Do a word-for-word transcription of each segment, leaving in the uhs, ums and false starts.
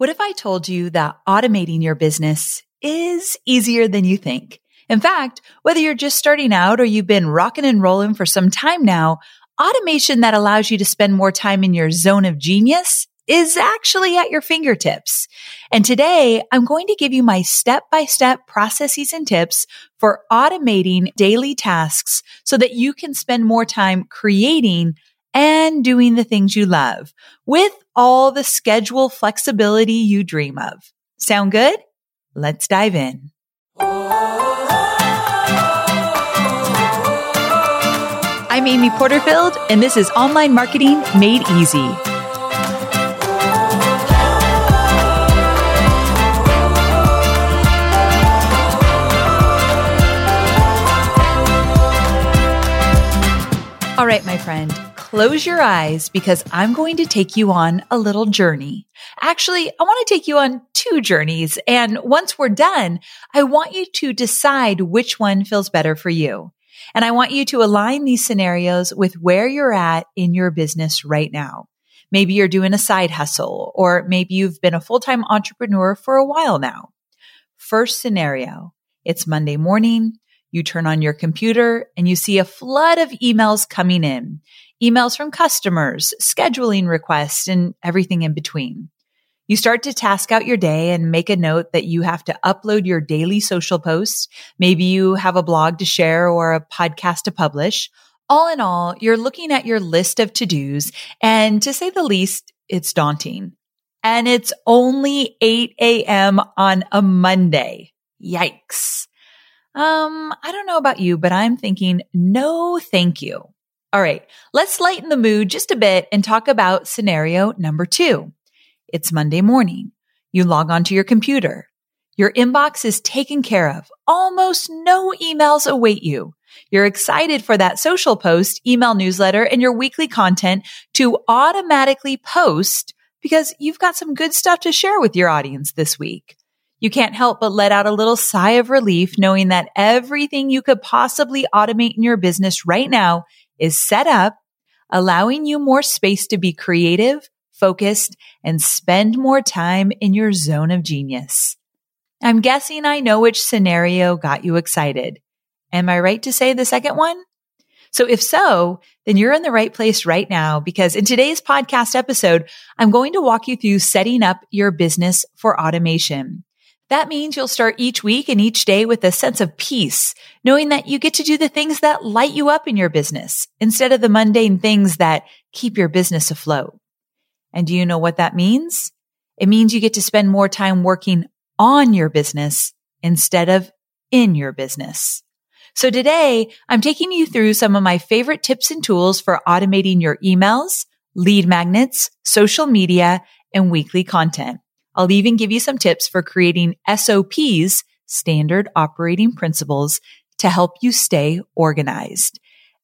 What if I told you that automating your business is easier than you think? In fact, whether you're just starting out or you've been rocking and rolling for some time now, automation that allows you to spend more time in your zone of genius is actually at your fingertips. And today, I'm going to give you my step-by-step processes and tips for automating daily tasks so that you can spend more time creating and doing the things you love with all the schedule flexibility you dream of. Sound good? Let's dive in. I'm Amy Porterfield, and this is Online Marketing Made Easy. All right, my friend, close your eyes because I'm going to take you on a little journey. Actually, I want to take you on two journeys. And once we're done, I want you to decide which one feels better for you. And I want you to align these scenarios with where you're at in your business right now. Maybe you're doing a side hustle, or maybe you've been a full-time entrepreneur for a while now. First scenario, it's Monday morning. You turn on your computer and you see a flood of emails coming in. Emails from customers, scheduling requests, and everything in between. You start to task out your day and make a note that you have to upload your daily social posts. Maybe you have a blog to share or a podcast to publish. All in all, you're looking at your list of to-dos, and to say the least, it's daunting. And it's only eight a.m. on a Monday. Yikes. Um, I don't know about you, but I'm thinking, no, thank you. All right, let's lighten the mood just a bit and talk about scenario number two. It's Monday morning. You log onto your computer. Your inbox is taken care of. Almost no emails await you. You're excited for that social post, email newsletter, and your weekly content to automatically post because you've got some good stuff to share with your audience this week. You can't help but let out a little sigh of relief knowing that everything you could possibly automate in your business right now is set up, allowing you more space to be creative, focused, and spend more time in your zone of genius. I'm guessing I know which scenario got you excited. Am I right to say the second one? So if so, then you're in the right place right now because in today's podcast episode, I'm going to walk you through setting up your business for automation. That means you'll start each week and each day with a sense of peace, knowing that you get to do the things that light you up in your business instead of the mundane things that keep your business afloat. And do you know what that means? It means you get to spend more time working on your business instead of in your business. So today, I'm taking you through some of my favorite tips and tools for automating your emails, lead magnets, social media, and weekly content. I'll even give you some tips for creating S O Ps, standard operating principles, to help you stay organized.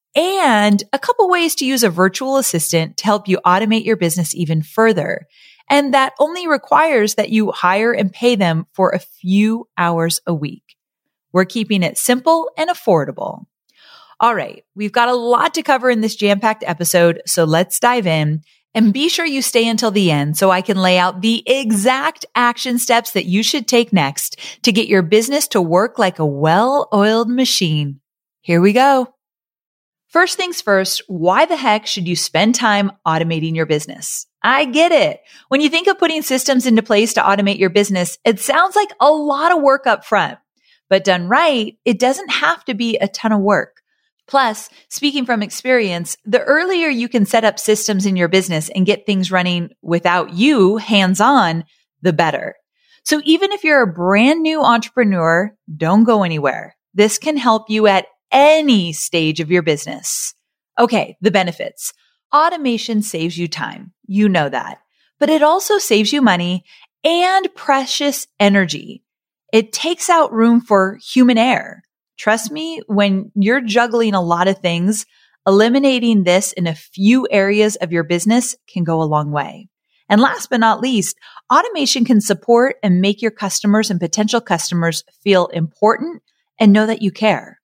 And a couple ways to use a virtual assistant to help you automate your business even further. And that only requires that you hire and pay them for a few hours a week. We're keeping it simple and affordable. All right, we've got a lot to cover in this jam-packed episode, so let's dive in. And be sure you stay until the end so I can lay out the exact action steps that you should take next to get your business to work like a well-oiled machine. Here we go. First things first, why the heck should you spend time automating your business? I get it. When you think of putting systems into place to automate your business, it sounds like a lot of work up front. But done right, it doesn't have to be a ton of work. Plus, speaking from experience, the earlier you can set up systems in your business and get things running without you hands-on, the better. So even if you're a brand new entrepreneur, don't go anywhere. This can help you at any stage of your business. Okay, the benefits. Automation saves you time. You know that. But it also saves you money and precious energy. It takes out room for human error. Trust me, when you're juggling a lot of things, eliminating this in a few areas of your business can go a long way. And last but not least, automation can support and make your customers and potential customers feel important and know that you care.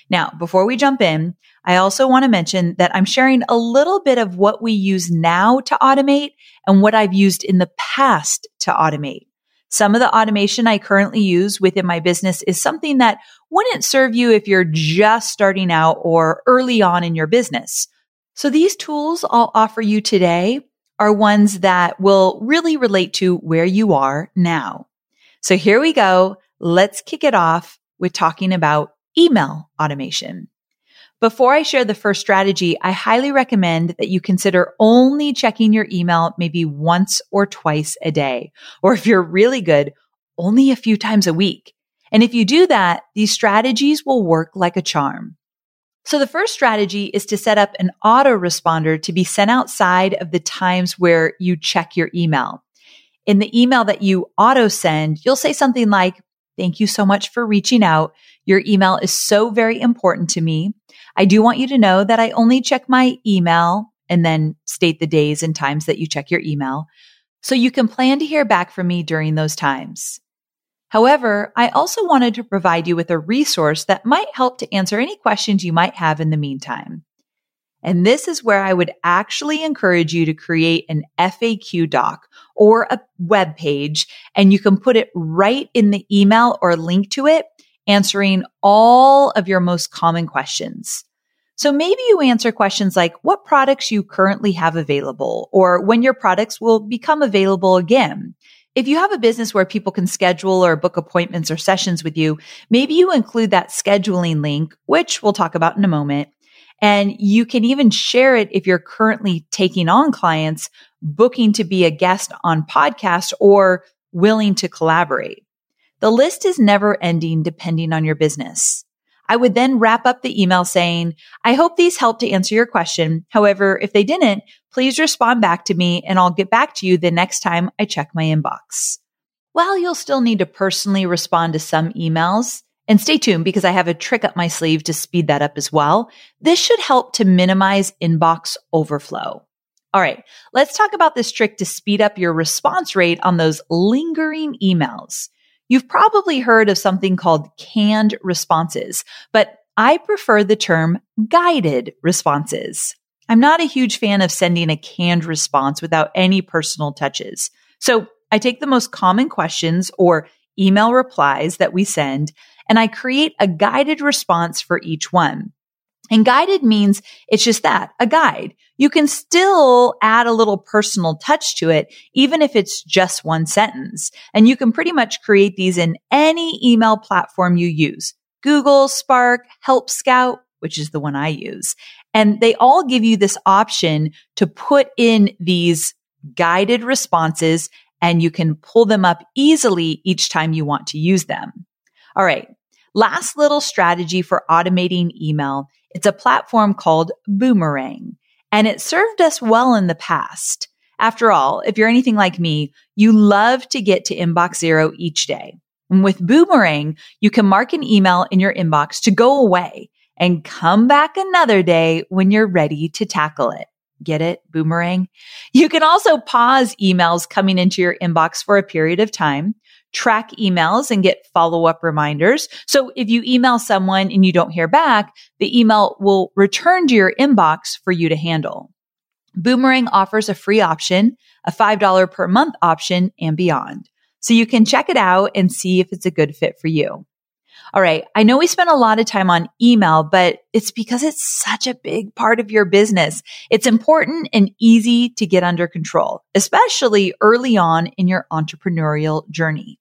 Now, before we jump in, I also want to mention that I'm sharing a little bit of what we use now to automate and what I've used in the past to automate. Some of the automation I currently use within my business is something that wouldn't serve you if you're just starting out or early on in your business. So these tools I'll offer you today are ones that will really relate to where you are now. So here we go. Let's kick it off with talking about email automation. Before I share the first strategy, I highly recommend that you consider only checking your email maybe once or twice a day. Or if you're really good, only a few times a week. And if you do that, these strategies will work like a charm. So the first strategy is to set up an autoresponder to be sent outside of the times where you check your email. In the email that you auto send, you'll say something like, "Thank you so much for reaching out. Your email is so very important to me. I do want you to know that I only check my email," and then state the days and times that you check your email, "so you can plan to hear back from me during those times. However, I also wanted to provide you with a resource that might help to answer any questions you might have in the meantime." And this is where I would actually encourage you to create an F A Q doc or a web page, and you can put it right in the email or link to it, answering all of your most common questions. So maybe you answer questions like what products you currently have available or when your products will become available again. If you have a business where people can schedule or book appointments or sessions with you, maybe you include that scheduling link, which we'll talk about in a moment. And you can even share it if you're currently taking on clients, booking to be a guest on podcasts, or willing to collaborate. The list is never ending depending on your business. I would then wrap up the email saying, "I hope these helped to answer your question. However, if they didn't, please respond back to me and I'll get back to you the next time I check my inbox." While you'll still need to personally respond to some emails, and stay tuned because I have a trick up my sleeve to speed that up as well, this should help to minimize inbox overflow. All right, let's talk about this trick to speed up your response rate on those lingering emails. You've probably heard of something called canned responses, but I prefer the term guided responses. I'm not a huge fan of sending a canned response without any personal touches. So I take the most common questions or email replies that we send, and I create a guided response for each one. And guided means it's just that, a guide. You can still add a little personal touch to it, even if it's just one sentence. And you can pretty much create these in any email platform you use. Google, Spark, Help Scout, which is the one I use. And they all give you this option to put in these guided responses, and you can pull them up easily each time you want to use them. All right. Last little strategy for automating email. It's a platform called Boomerang, and it served us well in the past. After all, if you're anything like me, you love to get to inbox zero each day. And with Boomerang, you can mark an email in your inbox to go away and come back another day when you're ready to tackle it. Get it? Boomerang. You can also pause emails coming into your inbox for a period of time, track emails and get follow-up reminders. So if you email someone and you don't hear back, the email will return to your inbox for you to handle. Boomerang offers a free option, a five dollars per month option, and beyond. So you can check it out and see if it's a good fit for you. All right. I know we spent a lot of time on email, but it's because it's such a big part of your business. It's important and easy to get under control, especially early on in your entrepreneurial journey.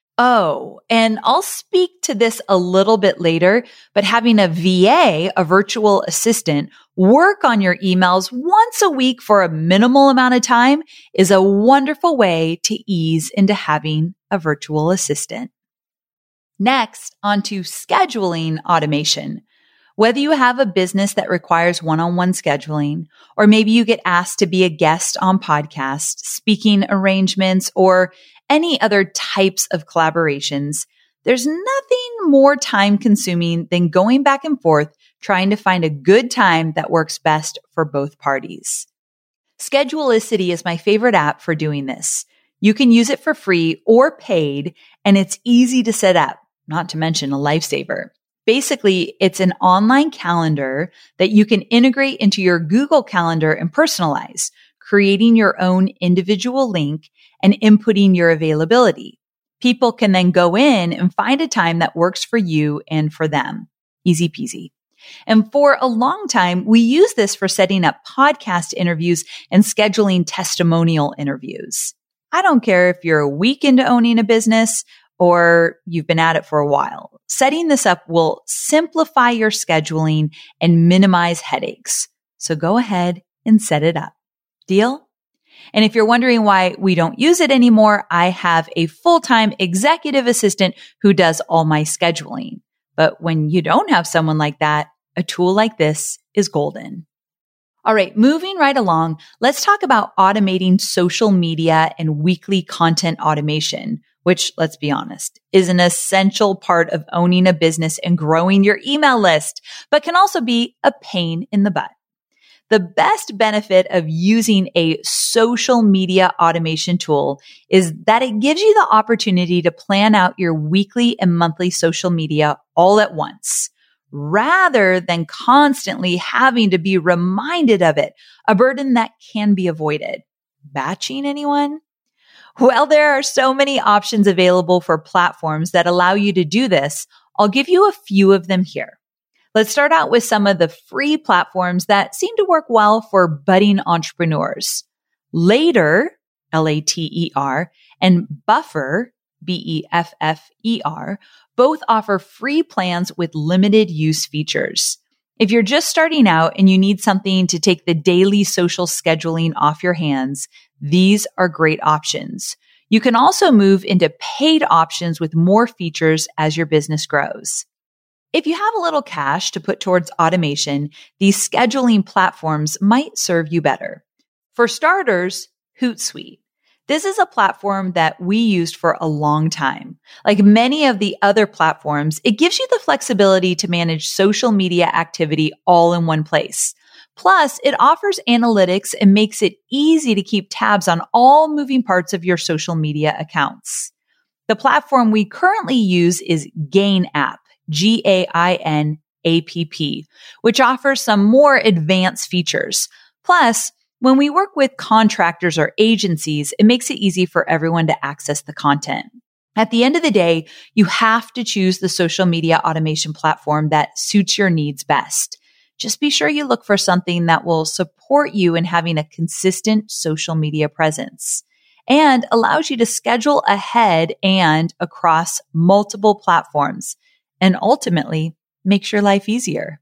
Oh, and I'll speak to this a little bit later, but having a V A, a virtual assistant, work on your emails once a week for a minimal amount of time is a wonderful way to ease into having a virtual assistant. Next, onto scheduling automation. Whether you have a business that requires one-on-one scheduling, or maybe you get asked to be a guest on podcasts, speaking arrangements, or any other types of collaborations, there's nothing more time-consuming than going back and forth trying to find a good time that works best for both parties. Schedulicity is my favorite app for doing this. You can use it for free or paid, and it's easy to set up, not to mention a lifesaver. Basically, it's an online calendar that you can integrate into your Google Calendar and personalize, creating your own individual link and inputting your availability. People can then go in and find a time that works for you and for them. Easy peasy. And for a long time, we use this for setting up podcast interviews and scheduling testimonial interviews. I don't care if you're a week into owning a business or you've been at it for a while. Setting this up will simplify your scheduling and minimize headaches. So go ahead and set it up. Deal? And if you're wondering why we don't use it anymore, I have a full-time executive assistant who does all my scheduling. But when you don't have someone like that, a tool like this is golden. All right, moving right along, let's talk about automating social media and weekly content automation, which, let's be honest, is an essential part of owning a business and growing your email list, but can also be a pain in the butt. The best benefit of using a social media automation tool is that it gives you the opportunity to plan out your weekly and monthly social media all at once, rather than constantly having to be reminded of it, a burden that can be avoided. Batching, anyone? Well, there are so many options available for platforms that allow you to do this. I'll give you a few of them here. Let's start out with some of the free platforms that seem to work well for budding entrepreneurs. Later, L A T E R, and Buffer, B E F F E R, both offer free plans with limited use features. If you're just starting out and you need something to take the daily social scheduling off your hands, these are great options. You can also move into paid options with more features as your business grows. If you have a little cash to put towards automation, these scheduling platforms might serve you better. For starters, Hootsuite. This is a platform that we used for a long time. Like many of the other platforms, it gives you the flexibility to manage social media activity all in one place. Plus, it offers analytics and makes it easy to keep tabs on all moving parts of your social media accounts. The platform we currently use is Gain App. G A I N A P P, which offers some more advanced features. Plus, when we work with contractors or agencies, it makes it easy for everyone to access the content. At the end of the day, you have to choose the social media automation platform that suits your needs best. Just be sure you look for something that will support you in having a consistent social media presence and allows you to schedule ahead and across multiple platforms, and ultimately makes your life easier.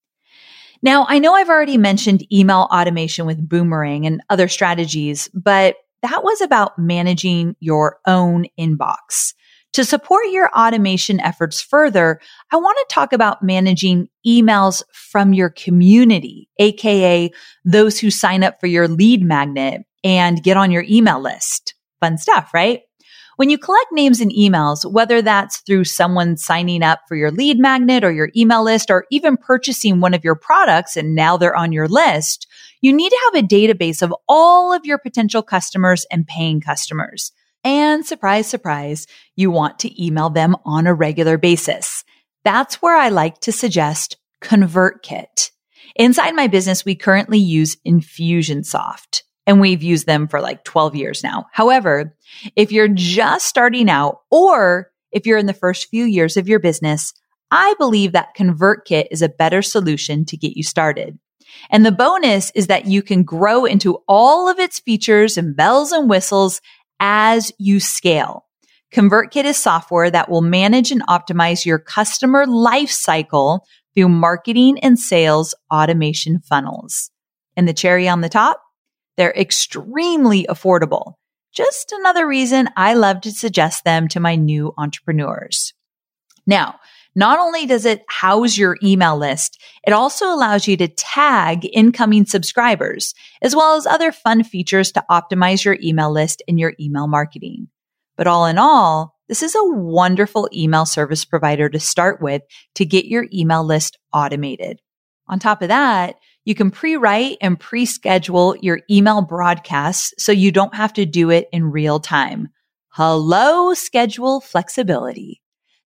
Now, I know I've already mentioned email automation with Boomerang and other strategies, but that was about managing your own inbox. To support your automation efforts further, I want to talk about managing emails from your community, aka those who sign up for your lead magnet and get on your email list. Fun stuff, right? When you collect names and emails, whether that's through someone signing up for your lead magnet or your email list, or even purchasing one of your products and now they're on your list, you need to have a database of all of your potential customers and paying customers. And surprise, surprise, you want to email them on a regular basis. That's where I like to suggest ConvertKit. Inside my business, we currently use Infusionsoft, and we've used them for like twelve years now. However, if you're just starting out or if you're in the first few years of your business, I believe that ConvertKit is a better solution to get you started. And the bonus is that you can grow into all of its features and bells and whistles as you scale. ConvertKit is software that will manage and optimize your customer life cycle through marketing and sales automation funnels. And the cherry on the top? They're extremely affordable. Just another reason I love to suggest them to my new entrepreneurs. Now, not only does it house your email list, it also allows you to tag incoming subscribers, as well as other fun features to optimize your email list and your email marketing. But all in all, this is a wonderful email service provider to start with to get your email list automated. On top of that, you can pre-write and pre-schedule your email broadcasts so you don't have to do it in real time. Hello, schedule flexibility.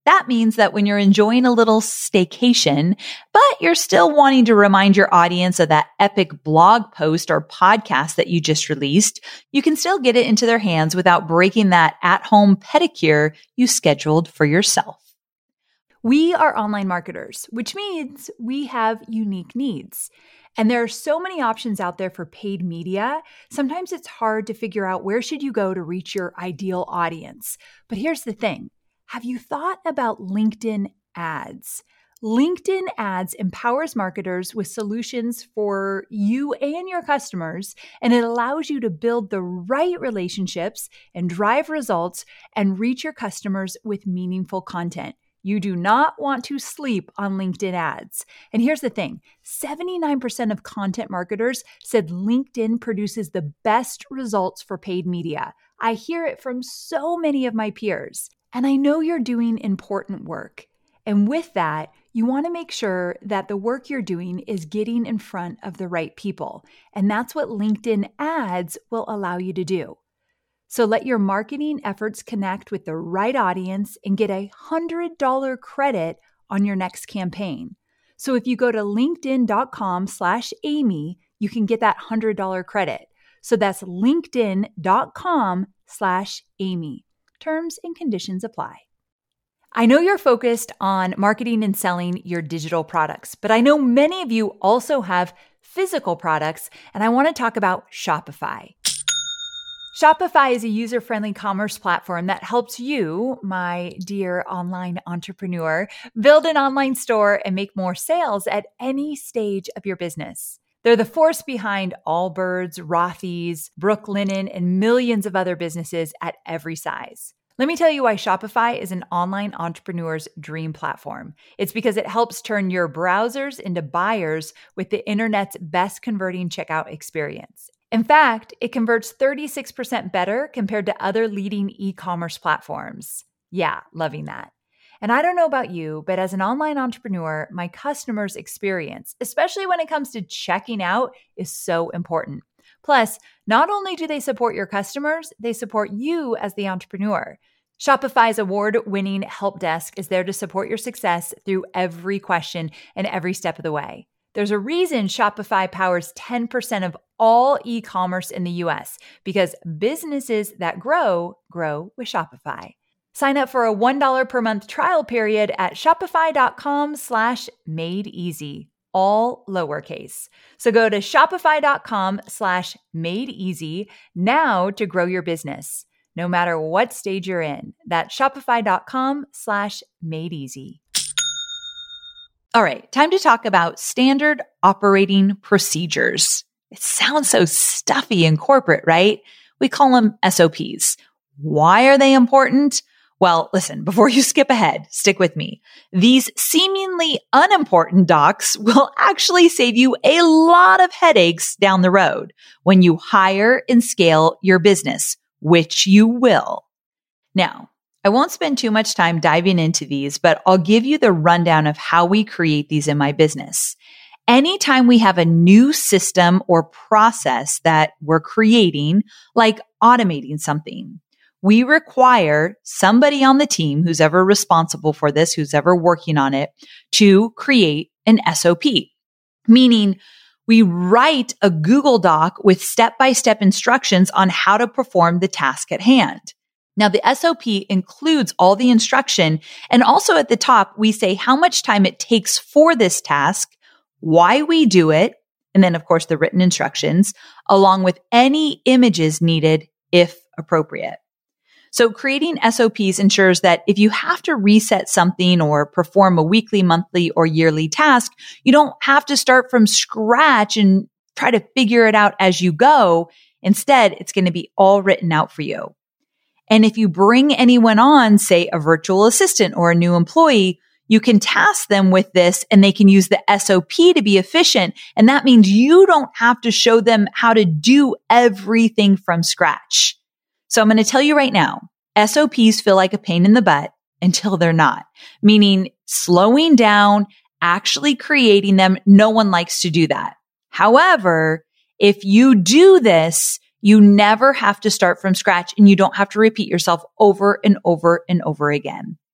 That means that when you're enjoying a little staycation, but you're still wanting to remind your audience of that epic blog post or podcast that you just released, you can still get it into their hands without breaking that at-home pedicure you scheduled for yourself. We are online marketers, which means we have unique needs. And there are so many options out there for paid media. Sometimes it's hard to figure out where should you go to reach your ideal audience. But here's the thing. Have you thought about LinkedIn ads? LinkedIn ads empowers marketers with solutions for you and your customers, and it allows you to build the right relationships and drive results and reach your customers with meaningful content. You do not want to sleep on LinkedIn ads. And here's the thing, seventy-nine percent of content marketers said LinkedIn produces the best results for paid media. I hear it from so many of my peers. And I know you're doing important work. And with that, you want to make sure that the work you're doing is getting in front of the right people. And that's what LinkedIn ads will allow you to do. So let your marketing efforts connect with the right audience and get a one hundred dollars credit on your next campaign. So if you go to linkedin.com slash Amy, you can get that one hundred dollars credit. So that's linkedin.com slash Amy. Terms and conditions apply. I know you're focused on marketing and selling your digital products, but I know many of you also have physical products, and I want to talk about Shopify. Shopify is a user-friendly commerce platform that helps you, my dear online entrepreneur, build an online store and make more sales at any stage of your business. They're the force behind Allbirds, Rothy's, Brooklinen, and millions of other businesses at every size. Let me tell you why Shopify is an online entrepreneur's dream platform. It's because it helps turn your browsers into buyers with the internet's best converting checkout experience. In fact, it converts thirty-six percent better compared to other leading e-commerce platforms. Yeah, loving that. And I don't know about you, but as an online entrepreneur, my customers' experience, especially when it comes to checking out, is so important. Plus, not only do they support your customers, they support you as the entrepreneur. Shopify's award-winning help desk is there to support your success through every question and every step of the way. There's a reason Shopify powers ten percent of all e-commerce in the U S because businesses that grow, grow with Shopify. Sign up for a one dollar per month trial period at shopify.com slash made easy, all lowercase. So go to shopify.com slash made easy now to grow your business, no matter what stage you're in. That's shopify.com slash made easy. All right, time to talk about standard operating procedures. It sounds so stuffy and corporate, right? We call them S O Ps. Why are they important? Well, listen, before you skip ahead, stick with me. These seemingly unimportant docs will actually save you a lot of headaches down the road when you hire and scale your business, which you will. Now, I won't spend too much time diving into these, but I'll give you the rundown of how we create these in my business. Anytime we have a new system or process that we're creating, like automating something, we require somebody on the team who's ever responsible for this, who's ever working on it, to create an S O P. Meaning we write a Google Doc with step-by-step instructions on how to perform the task at hand. Now, the S O P includes all the instruction, and also at the top, we say how much time it takes for this task, why we do it, and then, of course, the written instructions, along with any images needed if appropriate. So creating S O Ps ensures that if you have to reset something or perform a weekly, monthly, or yearly task, you don't have to start from scratch and try to figure it out as you go. Instead, it's going to be all written out for you. And if you bring anyone on, say a virtual assistant or a new employee, you can task them with this and they can use the S O P to be efficient. And that means you don't have to show them how to do everything from scratch. So I'm going to tell you right now, S O Ps feel like a pain in the butt until they're not, meaning slowing down, actually creating them. No one likes to do that. However, if you do this, you never have to start from scratch and you don't have to repeat yourself over and over and over again.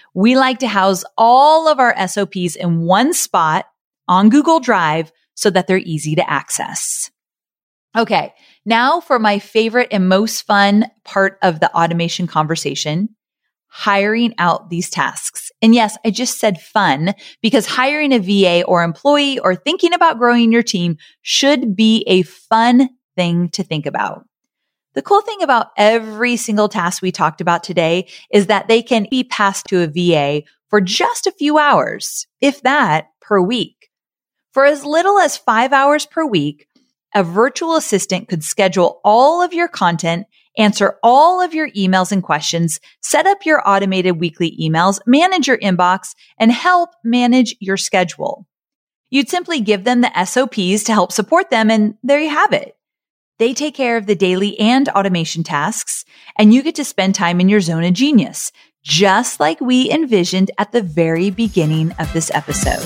We like to house all of our S O Ps in one spot on Google Drive so that they're easy to access. Okay, now for my favorite and most fun part of the automation conversation, hiring out these tasks. And yes, I just said fun because hiring a V A or employee or thinking about growing your team should be a fun thing to think about. The cool thing about every single task we talked about today is that they can be passed to a V A for just a few hours, if that, per week. For as little as five hours per week, a virtual assistant could schedule all of your content, answer all of your emails and questions, set up your automated weekly emails, manage your inbox, and help manage your schedule. You'd simply give them the S O Ps to help support them, and there you have it. They take care of the daily and automation tasks, and you get to spend time in your zone of genius, just like we envisioned at the very beginning of this episode.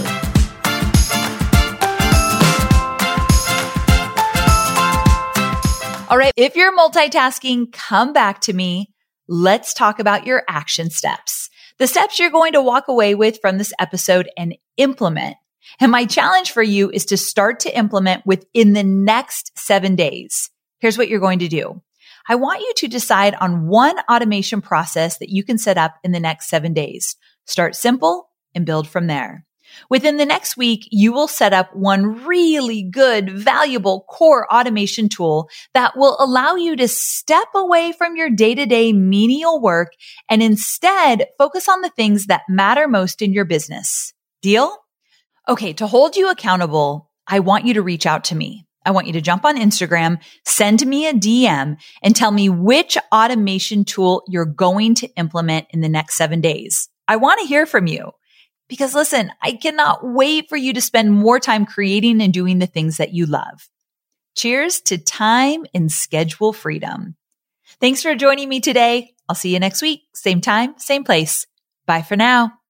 All right, if you're multitasking, come back to me. Let's talk about your action steps, the steps you're going to walk away with from this episode and implement. And my challenge for you is to start to implement within the next seven days. Here's what you're going to do. I want you to decide on one automation process that you can set up in the next seven days. Start simple and build from there. Within the next week, you will set up one really good, valuable core automation tool that will allow you to step away from your day-to-day menial work and instead focus on the things that matter most in your business. Deal? Okay, to hold you accountable, I want you to reach out to me. I want you to jump on Instagram, send me a D M, and tell me which automation tool you're going to implement in the next seven days. I want to hear from you. Because listen, I cannot wait for you to spend more time creating and doing the things that you love. Cheers to time and schedule freedom. Thanks for joining me today. I'll see you next week. Same time, same place. Bye for now.